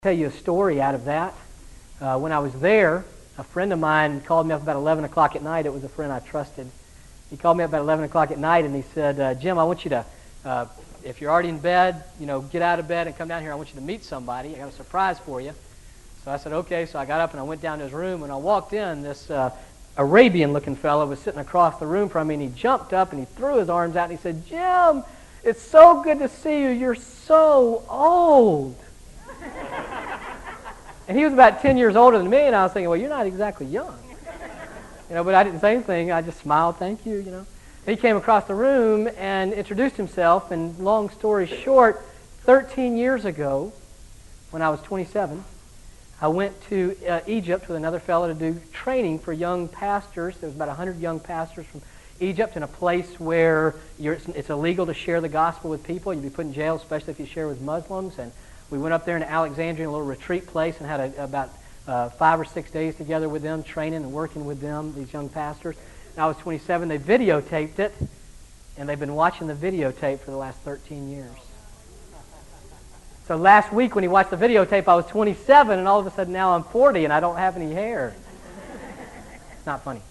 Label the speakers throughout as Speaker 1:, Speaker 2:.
Speaker 1: Tell you a story out of that. When I was there, a friend of mine called me up about 11 o'clock at night. It was a friend I trusted. He called me up about 11 o'clock at night, and he said, Jim, I want you to, if you're already in bed, get out of bed and come down here. I want you to meet somebody. I got a surprise for you. So I said, okay. So I got up and I went down to his room. When I walked in, this Arabian-looking fellow was sitting across the room from me, and he jumped up and he threw his arms out and he said, Jim, it's so good to see you. You're so old. And he was about 10 years older than me, and I was thinking, well, you're not exactly young. But I didn't say anything. I just smiled, thank you, And he came across the room and introduced himself, and long story short, 13 years ago, when I was 27, I went to Egypt with another fellow to do training for young pastors. There was about 100 young pastors from Egypt in a place where it's illegal to share the gospel with people. You'd be put in jail, especially if you share with Muslims. And we went up there into Alexandria, a little retreat place, and had about 5 or 6 days together with them, training and working with them, these young pastors. And I was 27. They videotaped it, and they've been watching the videotape for the last 13 years. So last week when he watched the videotape, I was 27, and all of a sudden now I'm 40, and I don't have any hair. It's not funny.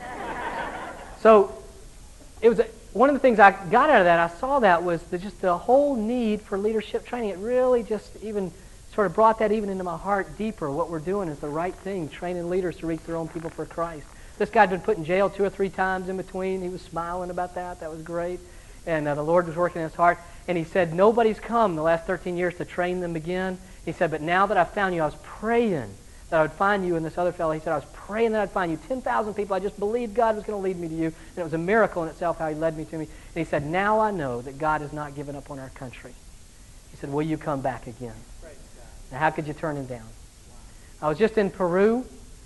Speaker 1: So it was one of the things I got out of that, I saw that, was just the whole need for leadership training. It really just even sort of brought that even into my heart deeper. What we're doing is the right thing, training leaders to reach their own people for Christ. This guy had been put in jail 2 or 3 times in between. He was smiling about that. That was great. And the Lord was working in his heart. And he said, nobody's come the last 13 years to train them again. He said, but now that I've found you, I was praying that I would find you and this other fellow. He said, I was praying that I'd find you. 10,000 people. I just believed God was going to lead me to you. And it was a miracle in itself how he led me to me. And he said, now I know that God has not given up on our country. He said, will you come back again? Now, how could you turn him down? I was just in Peru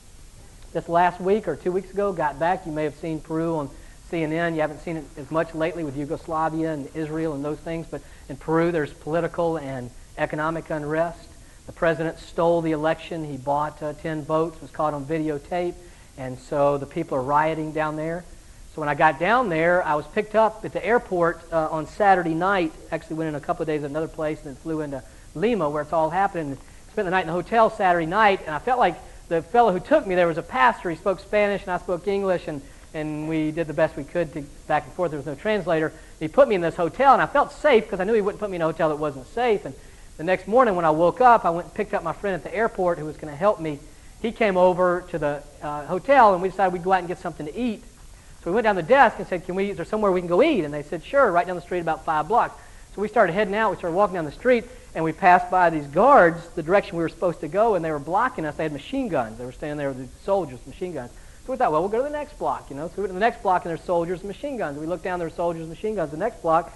Speaker 1: this last week or 2 weeks ago. Got back. You may have seen Peru on CNN. You haven't seen it as much lately with Yugoslavia and Israel and those things. But in Peru, there's political and economic unrest. The president stole the election. He bought 10 votes, was caught on videotape, and so the people are rioting down there. So when I got down there, I was picked up at the airport on Saturday night. Actually went in a couple of days at another place and then flew into Lima where it's all happening. Spent the night in the hotel Saturday night, and I felt like the fellow who took me there was a pastor. He spoke Spanish and I spoke English, and we did the best we could to back and forth. There was no translator. He put me in this hotel, and I felt safe because I knew he wouldn't put me in a hotel that wasn't safe. And the next morning when I woke up, I went and picked up my friend at the airport who was going to help me. He came over to the hotel, and we decided we'd go out and get something to eat. So we went down to the desk and said, is there somewhere we can go eat? And they said, sure, right down the street about 5 blocks. So we started heading out. We started walking down the street, and we passed by these guards the direction we were supposed to go, and they were blocking us. They had machine guns. They were standing there with the soldiers, machine guns. So we thought, well, we'll go to the next block, So we went to the next block, and there's soldiers and machine guns. We looked down, there were soldiers and machine guns the next block,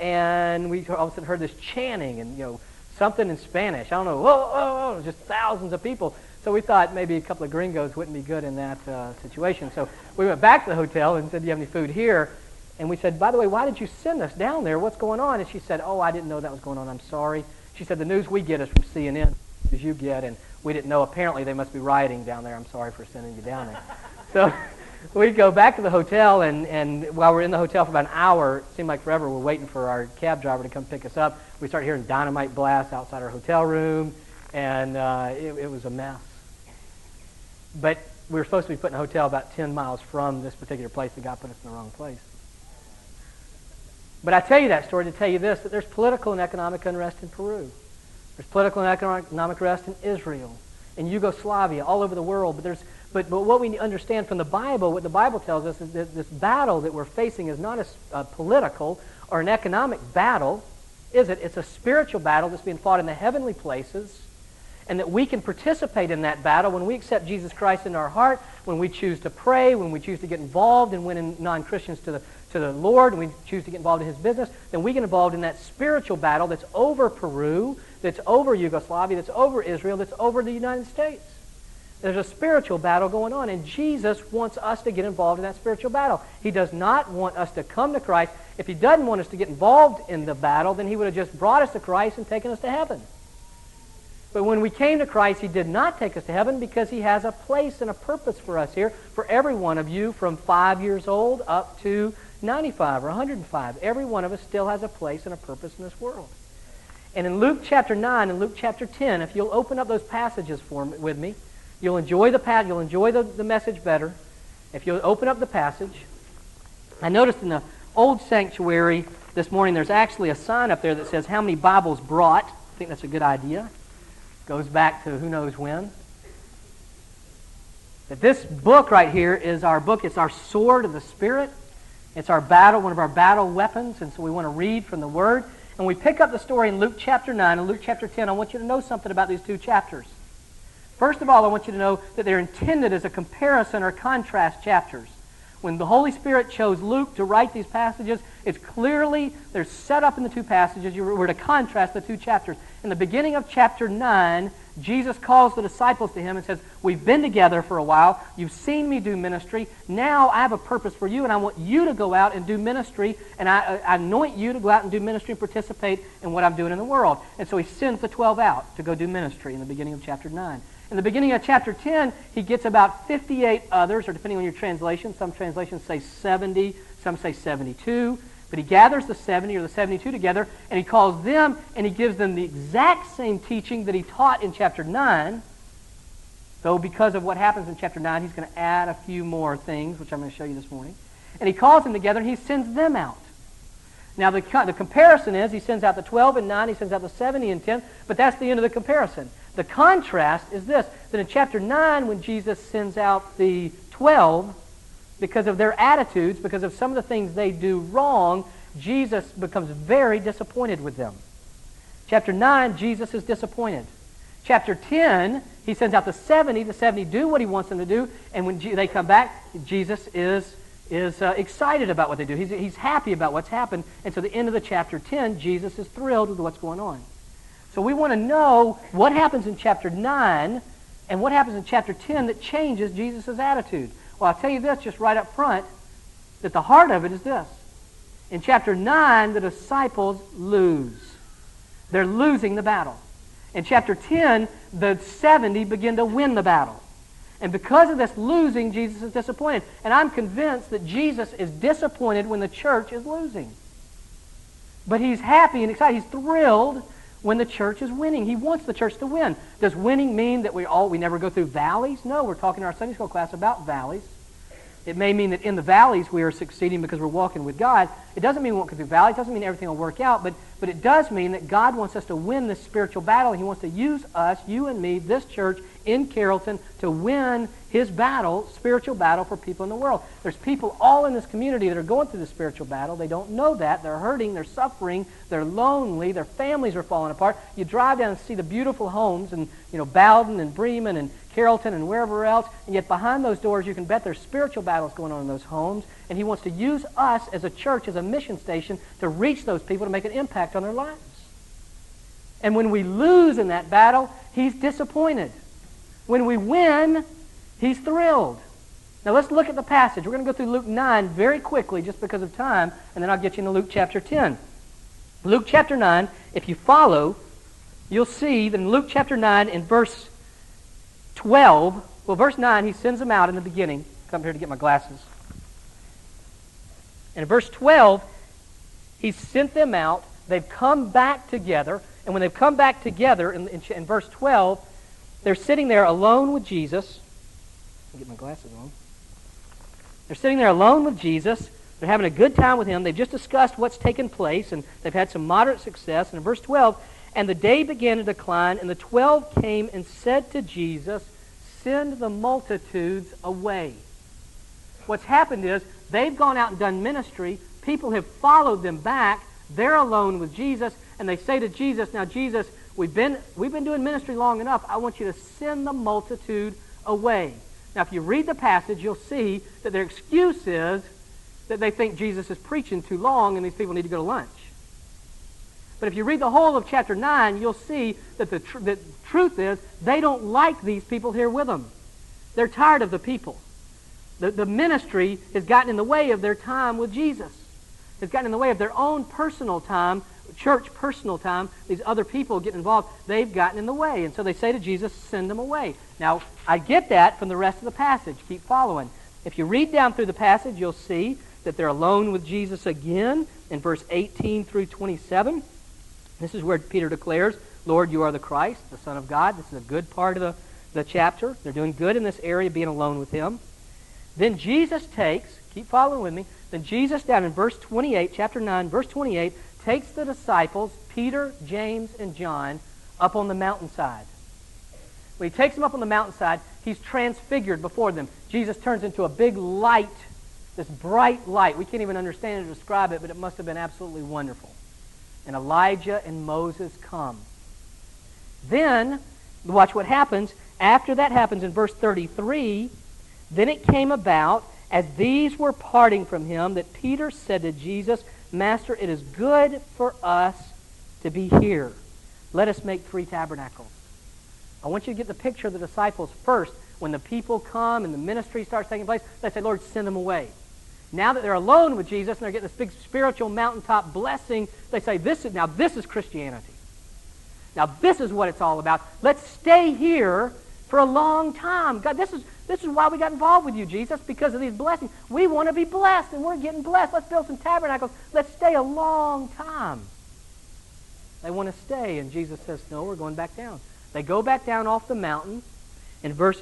Speaker 1: and we all of a sudden heard this chanting and, something in Spanish. I don't know, whoa, whoa, whoa, just thousands of people. So we thought maybe a couple of gringos wouldn't be good in that situation. So we went back to the hotel and said, do you have any food here? And we said, by the way, why did you send us down there? What's going on? And she said, oh, I didn't know that was going on. I'm sorry. She said, the news we get is from CNN, as you get, and we didn't know. Apparently they must be rioting down there. I'm sorry for sending you down there. So we go back to the hotel, and while we're in the hotel for about an hour, it seemed like forever, we're waiting for our cab driver to come pick us up. We started hearing dynamite blasts outside our hotel room, and it was a mess. But we were supposed to be put in a hotel about 10 miles from this particular place. The guy put us in the wrong place. But I tell you that story to tell you this, that there's political and economic unrest in Peru. There's political and economic unrest in Israel, in Yugoslavia, all over the world. But what we understand from the Bible, what the Bible tells us is that this battle that we're facing is not a political or an economic battle, is it? It's a spiritual battle that's being fought in the heavenly places, and that we can participate in that battle when we accept Jesus Christ into our heart, when we choose to pray, when we choose to get involved in winning non-Christians to the Lord, and we choose to get involved in His business, then we get involved in that spiritual battle that's over Peru, that's over Yugoslavia, that's over Israel, that's over the United States. There's a spiritual battle going on, and Jesus wants us to get involved in that spiritual battle. He does not want us to come to Christ. If He doesn't want us to get involved in the battle, then He would have just brought us to Christ and taken us to heaven. But when we came to Christ, He did not take us to heaven because He has a place and a purpose for us here, for every one of you from 5 years old up to 95 or 105. Every one of us still has a place and a purpose in this world. And in Luke chapter 9 and Luke chapter 10, if you'll open up those passages with me, you'll enjoy the message better. If you'll open up the passage. I noticed in the old sanctuary this morning there's actually a sign up there that says how many Bibles brought. I think that's a good idea. Goes back to who knows when. That this book right here is our book. It's our sword of the Spirit. It's our battle, one of our battle weapons. And so we want to read from the Word. And we pick up the story in Luke chapter 9 and Luke chapter 10. I want you to know something about these two chapters. First of all, I want you to know that they're intended as a comparison or contrast chapters. When the Holy Spirit chose Luke to write these passages, it's clearly, they're set up in the two passages. We're to contrast the two chapters. In the beginning of chapter 9, Jesus calls the disciples to him and says, we've been together for a while. You've seen me do ministry. Now I have a purpose for you, and I want you to go out and do ministry, and I anoint you to go out and do ministry and participate in what I'm doing in the world. And so he sends the 12 out to go do ministry in the beginning of chapter 9. In the beginning of chapter 10, he gets about 58 others, or depending on your translation, some translations say 70, some say 72. But he gathers the 70 or the 72 together, and he calls them, and he gives them the exact same teaching that he taught in chapter 9. Though because of what happens in chapter 9, he's going to add a few more things, which I'm going to show you this morning. And he calls them together, and he sends them out. Now, the comparison is, he sends out the 12 in 9, he sends out the 70 in 10, but that's the end of the comparison. The contrast is this, that in chapter 9, when Jesus sends out the 12, because of their attitudes, because of some of the things they do wrong, Jesus becomes very disappointed with them. Chapter 9, Jesus is disappointed. Chapter 10, he sends out the 70. The 70 do what he wants them to do, and when they come back, Jesus is excited about what they do. He's happy about what's happened, and so the end of the chapter 10, Jesus is thrilled with what's going on. So we want to know what happens in chapter 9 and what happens in chapter 10 that changes Jesus' attitude. Well, I'll tell you this just right up front, that the heart of it is this. In chapter 9, the disciples lose. They're losing the battle. In chapter 10, the 70 begin to win the battle. And because of this losing, Jesus is disappointed. And I'm convinced that Jesus is disappointed when the church is losing. But he's happy and excited. He's thrilled when the church is winning. He wants the church to win. Does winning mean that we never go through valleys? No, we're talking in our Sunday school class about valleys. It may mean that in the valleys we are succeeding because we're walking with God. It doesn't mean we won't go through valleys. It doesn't mean everything will work out. But it does mean that God wants us to win this spiritual battle. And he wants to use us, you and me, this church in Carrollton, to win his battle, spiritual battle for people in the world. There's people all in this community that are going through the spiritual battle. They don't know that. They're hurting. They're suffering. They're lonely. Their families are falling apart. You drive down and see the beautiful homes in Bowden and Bremen and Carrollton and wherever else, and yet behind those doors you can bet there's spiritual battles going on in those homes, and he wants to use us as a church, as a mission station, to reach those people, to make an impact on their lives. And when we lose in that battle, he's disappointed. When we win, he's thrilled. Now let's look at the passage. We're going to go through Luke 9 very quickly just because of time, and then I'll get you into Luke chapter 10. Luke chapter 9, if you follow, you'll see that in Luke chapter 9 in verse 12, verse 9, he sends them out in the beginning. Come here to get my glasses. And in verse 12, he sent them out. They've come back together. And when they've come back together, in verse 12, they're sitting there alone with Jesus. Let me get my glasses on. They're sitting there alone with Jesus. They're having a good time with him. They've just discussed what's taken place, and they've had some moderate success. And in verse 12, and the day began to decline, and the 12 came and said to Jesus, send the multitudes away. What's happened is they've gone out and done ministry. People have followed them back. They're alone with Jesus, and they say to Jesus, now Jesus, we've been doing ministry long enough. I want you to send the multitude away. Now, if you read the passage, you'll see that their excuse is that they think Jesus is preaching too long and these people need to go to lunch. But if you read the whole of chapter 9, you'll see that the truth is they don't like these people here with them. They're tired of the people. The ministry has gotten in the way of their time with Jesus. It's gotten in the way of their own personal time, church personal time. These other people get involved. They've gotten in the way. And so they say to Jesus, send them away. Now, I get that from the rest of the passage. Keep following. If you read down through the passage, you'll see that they're alone with Jesus again in verse 18 through 27. This is where Peter declares, Lord, you are the Christ, the Son of God. This is a good part of the chapter. They're doing good in this area, being alone with him. Then Jesus takes, keep following with me, then Jesus down in verse 28, chapter 9, verse 28, takes the disciples, Peter, James, and John, up on the mountainside. When he takes them up on the mountainside, he's transfigured before them. Jesus turns into a big light, this bright light. We can't even understand it or describe it, but it must have been absolutely wonderful. And Elijah and Moses come. Then, watch what happens. After that happens in verse 33, then it came about, as these were parting from him, that Peter said to Jesus, Master, it is good for us to be here. Let us make 3 tabernacles. I want you to get the picture of the disciples first. When the people come and the ministry starts taking place, they say, Lord, send them away. Now that they're alone with Jesus and they're getting this big spiritual mountaintop blessing, they say, this is Christianity. Now this is what it's all about. Let's stay here for a long time. God, this is why we got involved with you, Jesus, because of these blessings. We want to be blessed, and we're getting blessed. Let's build some tabernacles. Let's stay a long time. They want to stay, and Jesus says, no, we're going back down. They go back down off the mountain. In verse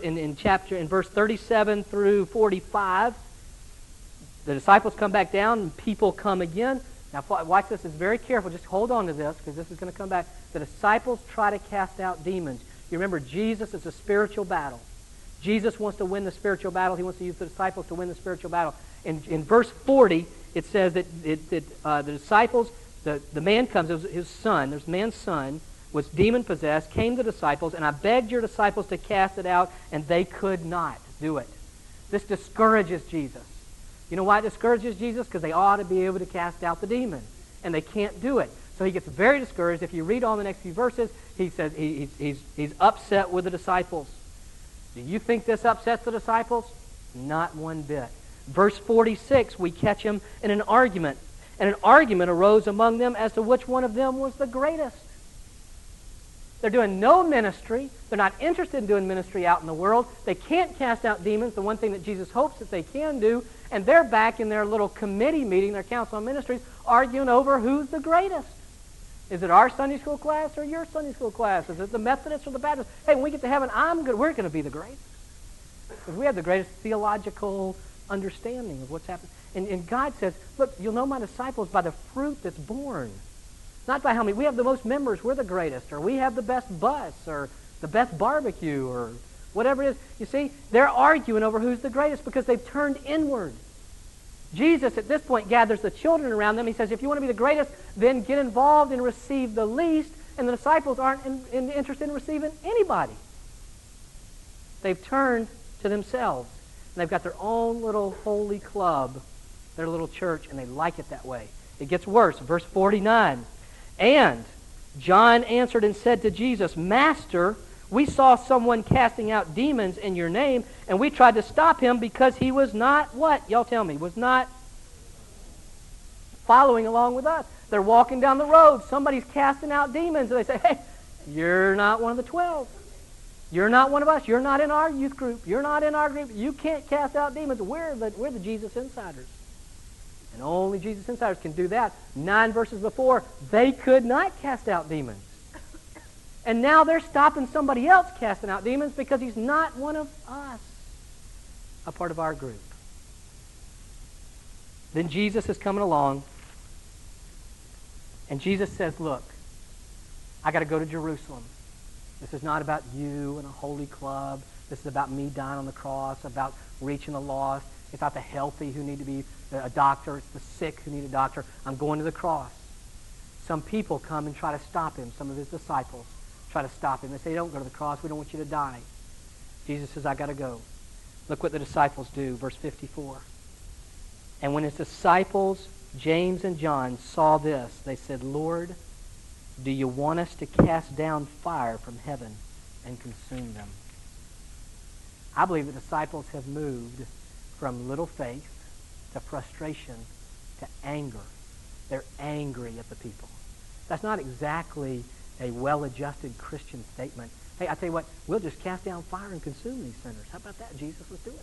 Speaker 1: 37 through 45, the disciples come back down, and people come again. Now, watch this. It's very careful. Just hold on to this, because this is going to come back. The disciples try to cast out demons. You remember, Jesus is a spiritual battle. Jesus wants to win the spiritual battle. He wants to use the disciples to win the spiritual battle. In verse 40, it says that the disciples, the man comes, it was his son, this man's son, was demon-possessed, came to the disciples, and I begged your disciples to cast it out, and they could not do it. This discourages Jesus. You know why it discourages Jesus? Because they ought to be able to cast out the demon, and they can't do it. So he gets very discouraged. If you read on the next few verses, he says he's upset with the disciples. Do you think this upsets the disciples? Not one bit. Verse 46, we catch him in an argument. And an argument arose among them as to which one of them was the greatest. They're doing no ministry. They're not interested in doing ministry out in the world. They can't cast out demons, the one thing that Jesus hopes that they can do. And they're back in their little committee meeting, their council on ministries, arguing over who's the greatest. Is it our Sunday school class or your Sunday school class? Is it the Methodists or the Baptists? Hey, when we get to heaven, we're going to be the greatest. Because we have the greatest theological understanding of what's happening. And God says, look, you'll know my disciples by the fruit that's born. Not by how many. We have the most members, we're the greatest. Or we have the best bus, or the best barbecue, or whatever it is. You see, they're arguing over who's the greatest because they've turned inward. Jesus, at this point, gathers the children around them. He says, if you want to be the greatest, then get involved and receive the least. And the disciples aren't interested in receiving anybody. They've turned to themselves. And they've got their own little holy club, their little church, and they like it that way. It gets worse. Verse 49. And John answered and said to Jesus, Master, we saw someone casting out demons in your name, and we tried to stop him because he was not what? Y'all tell me. Was not following along with us. They're walking down the road. Somebody's casting out demons, and they say, hey, you're not one of the 12. You're not one of us. You're not in our youth group. You're not in our group. You can't cast out demons. We're the Jesus insiders. And only Jesus insiders can do that. 9 verses before, they could not cast out demons. And now they're stopping somebody else casting out demons because he's not one of us, a part of our group. Then Jesus is coming along, and Jesus says, look, I got to go to Jerusalem. This is not about you and a holy club. This is about me dying on the cross, about reaching the lost. It's not the healthy who need to be a doctor. It's the sick who need a doctor. I'm going to the cross. Some people come and try to stop him. Some of his disciples try to stop him. They say, don't go to the cross. We don't want you to die. Jesus says, I got to go. Look what the disciples do. Verse 54. And when his disciples, James and John, saw this, they said, Lord, do you want us to cast down fire from heaven and consume them? I believe the disciples have moved from little faith to frustration to anger. They're angry at the people. That's not exactly a well-adjusted Christian statement. Hey, I tell you what, we'll just cast down fire and consume these sinners. How about that, Jesus? Let's do it.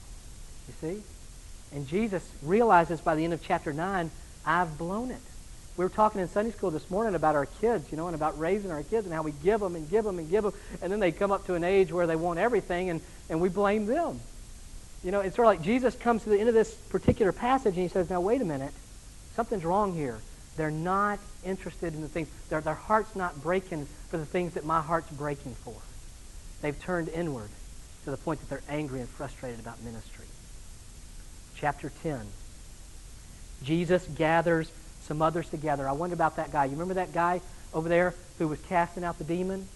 Speaker 1: You see? And Jesus realizes by the end of chapter 9, I've blown it. We were talking in Sunday school this morning about our kids, and about raising our kids and how we give them and give them and give them, and then they come up to an age where they want everything, and we blame them. It's sort of like Jesus comes to the end of this particular passage and he says, now wait a minute, something's wrong here. They're not interested in the things, their heart's not breaking for the things that my heart's breaking for. They've turned inward to the point that they're angry and frustrated about ministry. Chapter 10. Jesus gathers some others together. I wonder about that guy. You remember that guy over there who was casting out the demon?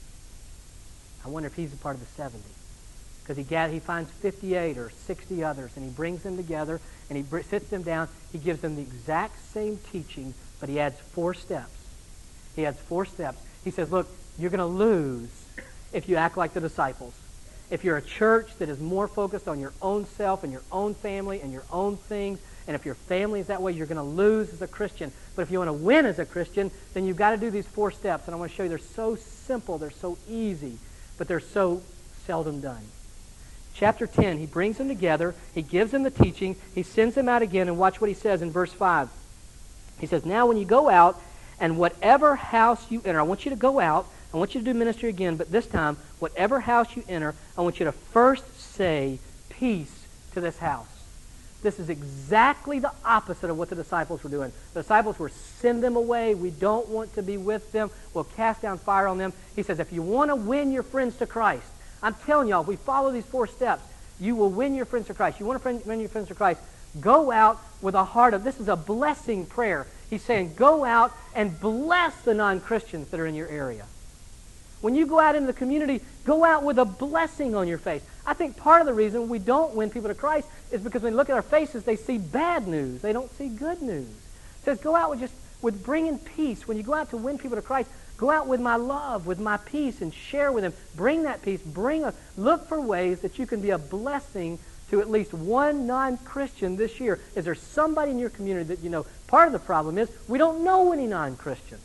Speaker 1: I wonder if he's a part of the 70. Because he finds 58 or 60 others, and he brings them together, and he sits them down. He gives them the exact same teaching, but he adds 4 steps. He adds 4 steps. He says, look, you're going to lose if you act like the disciples. If you're a church that is more focused on your own self and your own family and your own things, and if your family is that way, you're going to lose as a Christian. But if you want to win as a Christian, then you've got to do these 4 steps. And I want to show you they're so simple, they're so easy, but they're so seldom done. Chapter 10, he brings them together, he gives them the teaching, he sends them out again, and watch what he says in verse 5. He says, now when you go out, and whatever house you enter, I want you to go out, I want you to do ministry again, but this time, whatever house you enter, I want you to first say, peace to this house. This is exactly the opposite of what the disciples were doing. The disciples were, send them away, we don't want to be with them, we'll cast down fire on them. He says, if you want to win your friends to Christ, I'm telling y'all, if we follow these 4 steps, you will win your friends to Christ. You want to win your friends to Christ, go out with a heart of, this is a blessing prayer. He's saying, go out and bless the non-Christians that are in your area. When you go out into the community, go out with a blessing on your face. I think part of the reason we don't win people to Christ is because when they look at our faces, they see bad news. They don't see good news. It says, go out with bringing peace. When you go out to win people to Christ, go out with my love, with my peace, and share with them. Bring that peace. Look for ways that you can be a blessing to at least one non-Christian this year. Is there somebody in your community that part of the problem is we don't know any non-Christians.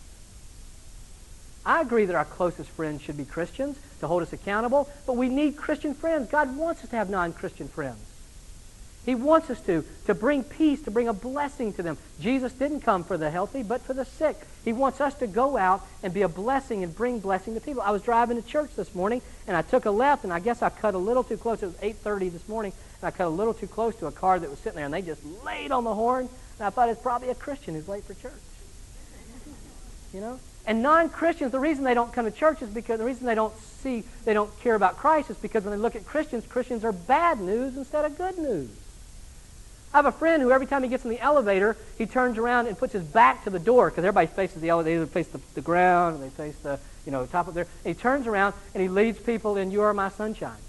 Speaker 1: I agree that our closest friends should be Christians to hold us accountable, but we need Christian friends. God wants us to have non-Christian friends. He wants us to bring peace, to bring a blessing to them. Jesus didn't come for the healthy, but for the sick. He wants us to go out and be a blessing and bring blessing to people. I was driving to church this morning, and I took a left, and I guess I cut a little too close. It was 8:30 this morning, and I cut a little too close to a car that was sitting there, and they just laid on the horn, and I thought it's probably a Christian who's late for church. And non-Christians, the reason they don't come to church is because the reason they don't care about Christ is because when they look at Christians, Christians are bad news instead of good news. I have a friend who every time he gets in the elevator, he turns around and puts his back to the door because everybody faces the elevator. They face the ground, and they face the top of there. And he turns around and he leads people in "You Are My Sunshine."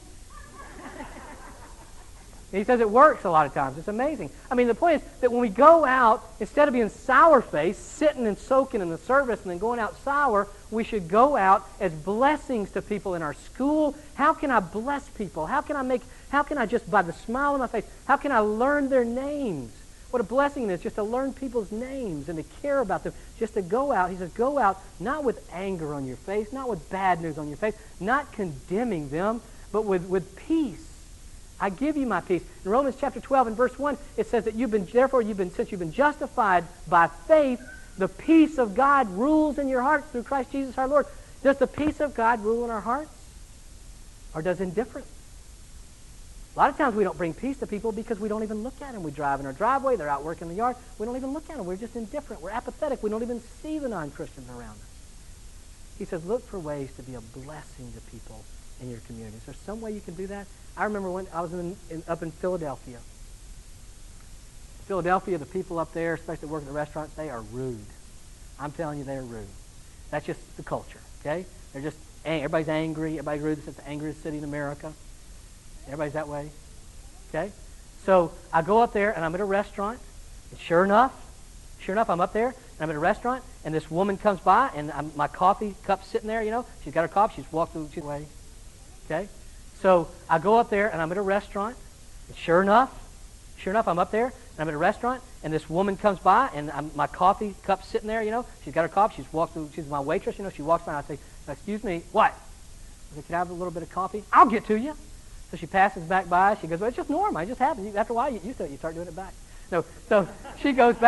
Speaker 1: And he says it works a lot of times. It's amazing. I mean, the point is that when we go out, instead of being sour-faced, sitting and soaking in the service and then going out sour, we should go out as blessings to people in our school. How can I bless people? How can I just, by the smile on my face, how can I learn their names? What a blessing it is just to learn people's names and to care about them, just to go out. He says, go out not with anger on your face, not with bad news on your face, not condemning them, but with peace. I give you my peace. In Romans chapter 12 and verse 1, it says that since you've been justified by faith, the peace of God rules in your hearts through Christ Jesus our Lord. Does the peace of God rule in our hearts? Or does indifference? A lot of times we don't bring peace to people because we don't even look at them. We drive in our driveway, they're out working in the yard. We don't even look at them. We're just indifferent. We're apathetic. We don't even see the non-Christians around us. He says, look for ways to be a blessing to people in your community. Is there some way you can do that? I remember when I was up in Philadelphia. Philadelphia, the people up there, especially that work at the restaurants, they are rude. I'm telling you, they're rude. That's just the culture, okay? They're just, everybody's angry. Everybody's rude. It's the angriest city in America. Everybody's that way, okay? So I go up there, and I'm at a restaurant, and sure enough, I'm up there, and I'm at a restaurant, and this woman comes by, and my coffee cup's sitting there, She's got her coffee. She's walked through the way, okay? So I go up there, and I'm at a restaurant, and sure enough, I'm up there, and I'm at a restaurant, and this woman comes by, and my coffee cup's sitting there, She's got her coffee. She's walked through. She's my waitress, She walks by, and I say, excuse me, what? I say, can I have a little bit of coffee? I'll get to you. So she passes back by. She goes, well, it's just normal. It just happens. After a while, you start doing it back. No. So she goes back.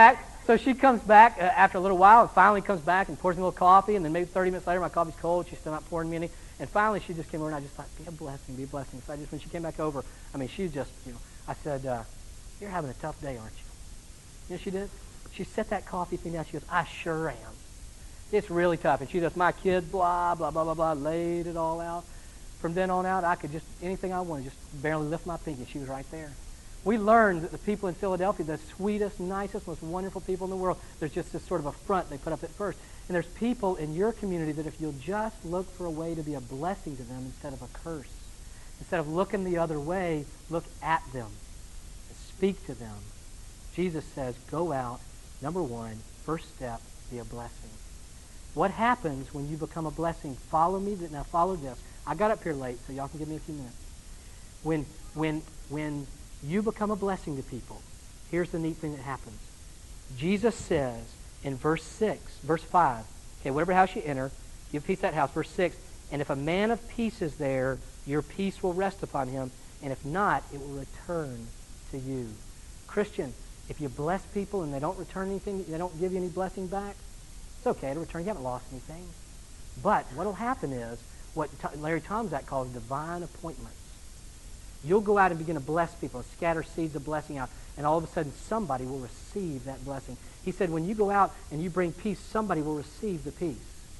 Speaker 1: So she comes back after a little while, and finally comes back and pours me a little coffee, and then maybe 30 minutes later, my coffee's cold. She's still not pouring me any. And finally, she just came over, and I just thought, be a blessing, be a blessing. So when she came back over, I mean, she just, I said, you're having a tough day, aren't you? You know she did? She set that coffee thing down. She goes, I sure am. It's really tough. And she goes, my kid, blah, blah, blah, blah, blah, laid it all out. From then on out, I could just, anything I wanted, just barely lift my pinky. She was right there. We learned that the people in Philadelphia, the sweetest, nicest, most wonderful people in the world, there's just this sort of a front they put up at first. And there's people in your community that if you'll just look for a way to be a blessing to them instead of a curse, instead of looking the other way, look at them. Speak to them. Jesus says, go out, number one, first step, be a blessing. What happens when you become a blessing? Follow me. Now follow this. I got up here late, so y'all can give me a few minutes. When you become a blessing to people, here's the neat thing that happens. Jesus says in verse 5, okay, whatever house you enter, give peace to that house. Verse 6, and if a man of peace is there, your peace will rest upon him, and if not, it will return to you. Christian, if you bless people and they don't return anything, they don't give you any blessing back, it's okay to return. You haven't lost anything. But what will happen is what Larry Tomczak calls divine appointments. You'll go out and begin to bless people and scatter seeds of blessing out, and all of a sudden somebody will receive that blessing. He said when you go out and you bring peace, somebody will receive the peace.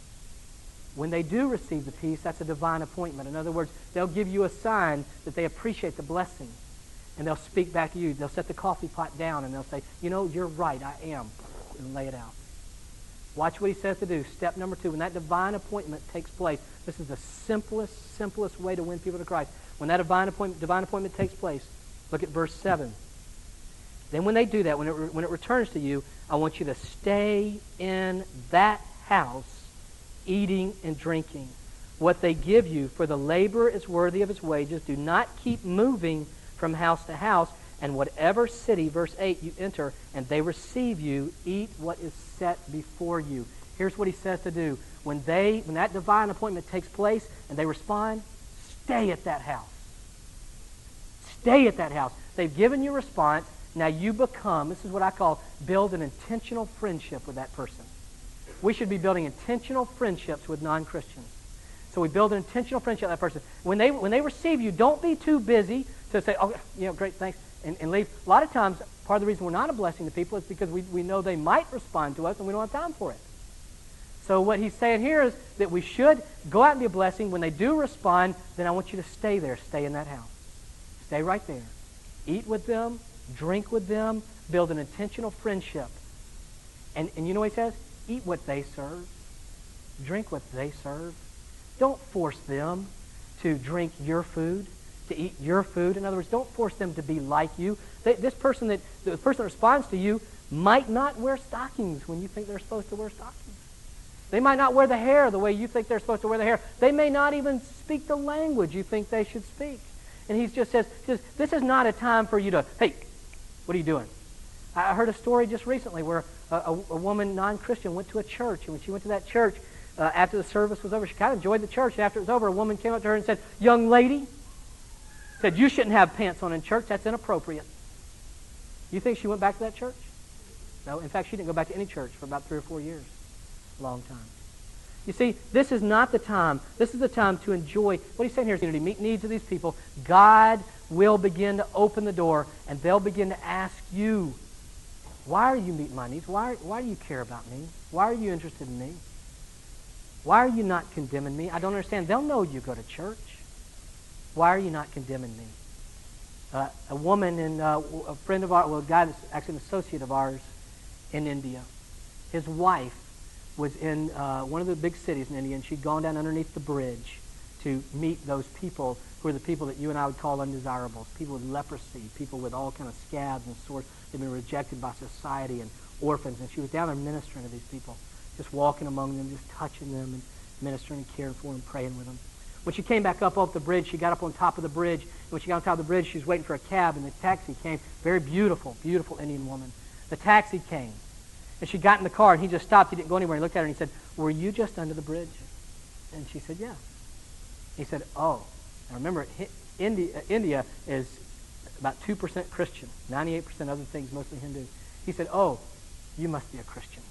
Speaker 1: When they do receive the peace, that's a divine appointment. In other words, they'll give you a sign that they appreciate the blessing, and they'll speak back to you. They'll set the coffee pot down, and they'll say, you're right, I am, and lay it out. Watch what he says to do. Step number 2, when that divine appointment takes place, this is the simplest way to win people to Christ. When that divine appointment takes place, look at verse 7. Then when they do that, when it returns to you, I want you to stay in that house, eating and drinking. What they give you, for the laborer is worthy of his wages. Do not keep moving from house to house. And whatever city, verse 8, you enter, and they receive you, eat what is set before you. Here's what he says to do. When that divine appointment takes place and they respond, stay at that house. Stay at that house. They've given you a response. Now you become, this is what I call, build an intentional friendship with that person. We should be building intentional friendships with non-Christians. So we build an intentional friendship with that person. When they receive you, don't be too busy to say, oh, great, thanks, and leave. A lot of times, part of the reason we're not a blessing to people is because we know they might respond to us and we don't have time for it. So what he's saying here is that we should go out and be a blessing. When they do respond, then I want you to stay there. Stay in that house. Stay right there. Eat with them. Drink with them. Build an intentional friendship. And you know what he says? Eat what they serve. Drink what they serve. Don't force them to drink your food, to eat your food. In other words, don't force them to be like you. The person that responds to you might not wear stockings when you think they're supposed to wear stockings. They might not wear the hair the way you think they're supposed to wear the hair. They may not even speak the language you think they should speak. And he just says, this is not a time for you to, hey, what are you doing? I heard a story just recently where a woman, non-Christian, went to a church. And when she went to that church, after the service was over, she kind of enjoyed the church. And after it was over, a woman came up to her and said, young lady, said, you shouldn't have pants on in church. That's inappropriate. You think she went back to that church? No. In fact, she didn't go back to any church for about 3 or 4 years. Long time. You see, this is not the time. This is the time to enjoy. What he's saying here is to meet needs of these people. God will begin to open the door, and they'll begin to ask you, why are you meeting my needs? Why do you care about me? Why are you interested in me? Why are you not condemning me? I don't understand. They'll know you go to church. Why are you not condemning me? A woman and a friend of ours, well, a guy that's actually an associate of ours in India, his wife was in one of the big cities in India, and she'd gone down underneath the bridge to meet those people who are the people that you and I would call undesirables, people with leprosy, people with all kind of scabs and sores. They've been rejected by society, and orphans. And she was down there ministering to these people, just walking among them, just touching them and ministering and caring for them, praying with them. When she came back up off the bridge, she got up on top of the bridge. And when she got on top of the bridge, she was waiting for a cab, and the taxi came. Very beautiful, beautiful Indian woman. The taxi came. And she got in the car, and he just stopped. He didn't go anywhere. He looked at her, and he said, were you just under the bridge? And she said, yeah. He said, oh. Now remember, India is about 2% Christian, 98% other things, mostly Hindu. He said, oh, you must be a Christian.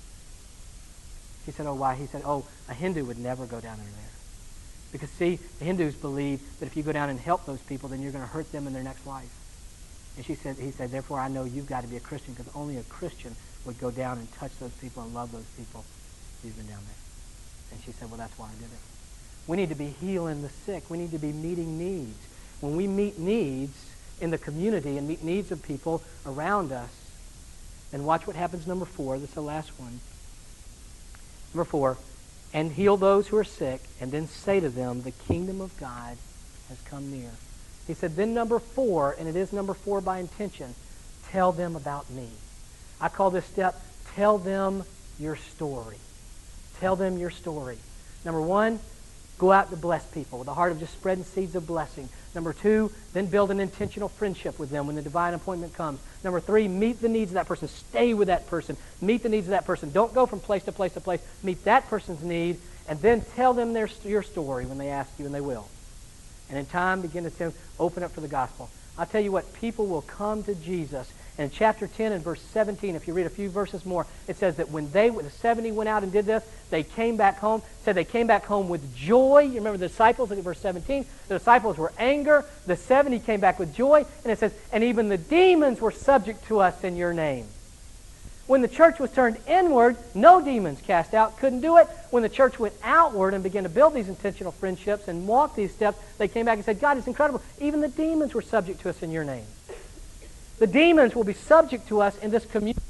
Speaker 1: He said, oh, why? He said, oh, a Hindu would never go down there. Because, see, the Hindus believe that if you go down and help those people, then you're going to hurt them in their next life. And he said, therefore, I know you've got to be a Christian, because only a Christian would go down and touch those people and love those people who've been down there. And she said, well, that's why I did it. We need to be healing the sick. We need to be meeting needs. When we meet needs in the community and meet needs of people around us, and watch what happens, number 4. This is the last one. Number 4, and heal those who are sick, and then say to them, the kingdom of God has come near. He said, then number 4, and it is number 4 by intention, tell them about me. I call this step, tell them your story. Tell them your story. Number 1, go out to bless people with a heart of just spreading seeds of blessing. Number 2, then build an intentional friendship with them when the divine appointment comes. Number 3, meet the needs of that person. Stay with that person. Meet the needs of that person. Don't go from place to place to place. Meet that person's need, and then tell them your story when they ask you, and they will. And in time, begin to open up for the gospel. I'll tell you what, people will come to Jesus. And in chapter 10 and verse 17, if you read a few verses more, it says that when the 70 went out and did this, they came back home. It said they came back home with joy. You remember the disciples, look at verse 17. The disciples were anger. The 70 came back with joy. And it says, and even the demons were subject to us in your name. When the church was turned inward, no demons cast out, couldn't do it. When the church went outward and began to build these intentional friendships and walk these steps, they came back and said, God, it's incredible. Even the demons were subject to us in your name. The demons will be subject to us in this community.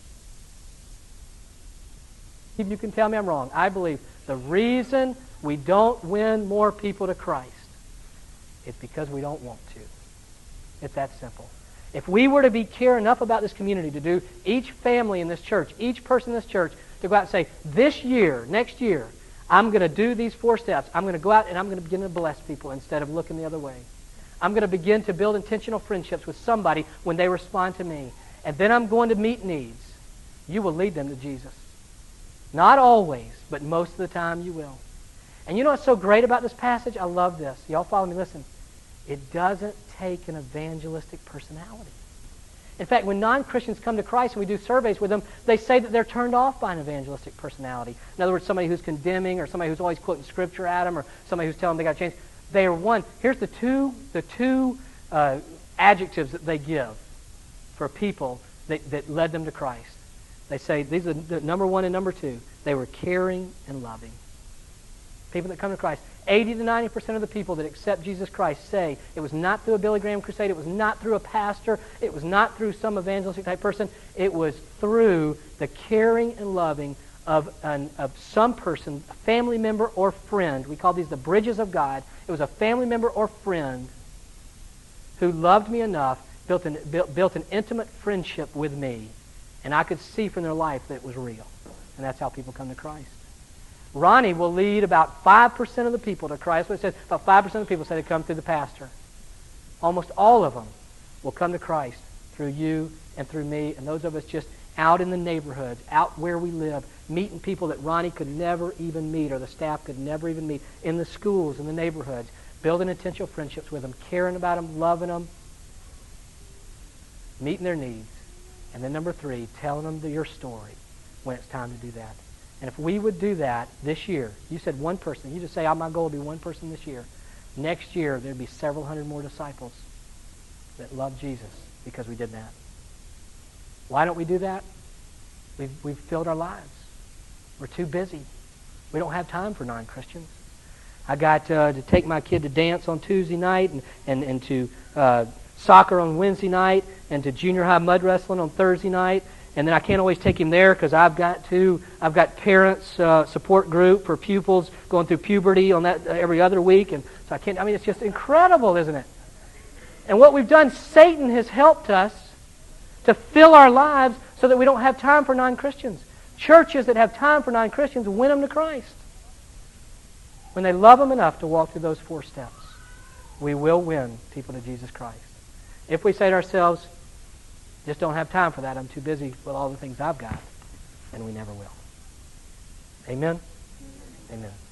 Speaker 1: You can tell me I'm wrong. I believe the reason we don't win more people to Christ is because we don't want to. It's that simple. If we were to care enough about this community to do each family in this church, each person in this church, to go out and say, this year, next year, I'm going to do these 4 steps. I'm going to go out and I'm going to begin to bless people instead of looking the other way. I'm going to begin to build intentional friendships with somebody when they respond to me. And then I'm going to meet needs. You will lead them to Jesus. Not always, but most of the time you will. And you know what's so great about this passage? I love this. Y'all follow me? Listen. It doesn't take an evangelistic personality. In fact, when non-Christians come to Christ and we do surveys with them, they say that they're turned off by an evangelistic personality. In other words, somebody who's condemning or somebody who's always quoting Scripture at them or somebody who's telling them they got to change. They are one. Here's the two adjectives that they give for people that led them to Christ. They say, these are the number 1 and number 2. They were caring and loving. People that come to Christ. 80 to 90% of the people that accept Jesus Christ say it was not through a Billy Graham crusade, it was not through a pastor, it was not through some evangelistic type person, it was through the caring and loving of some person, a family member or friend. We call these the bridges of God. It was a family member or friend who loved me enough, built an intimate friendship with me, and I could see from their life that it was real. And that's how people come to Christ. Ronnie will lead about 5% of the people to Christ. What it says, about 5% of the people say they come through the pastor. Almost all of them will come to Christ through you and through me, and those of us just out in the neighborhoods, out where we live, meeting people that Ronnie could never even meet or the staff could never even meet, in the schools, in the neighborhoods, building intentional friendships with them, caring about them, loving them, meeting their needs. And then number 3, telling them your story when it's time to do that. And if we would do that this year, you said one person, you just say, my goal will be one person this year. Next year, there'd be several hundred more disciples that love Jesus because we did that. Why don't we do that? We've filled our lives. We're too busy. We don't have time for non-Christians. I got to take my kid to dance on Tuesday night and to soccer on Wednesday night and to junior high mud wrestling on Thursday night. And then I can't always take him there because I've got parents support group for pupils going through puberty on that every other week, and so I can't. I mean, it's just incredible, isn't it? And what we've done, Satan has helped us to fill our lives so that we don't have time for non-Christians. Churches that have time for non-Christians win them to Christ. When they love them enough to walk through those 4 steps, we will win people to Jesus Christ. If we say to ourselves, just don't have time for that, I'm too busy with all the things I've got, and we never will. Amen? Amen.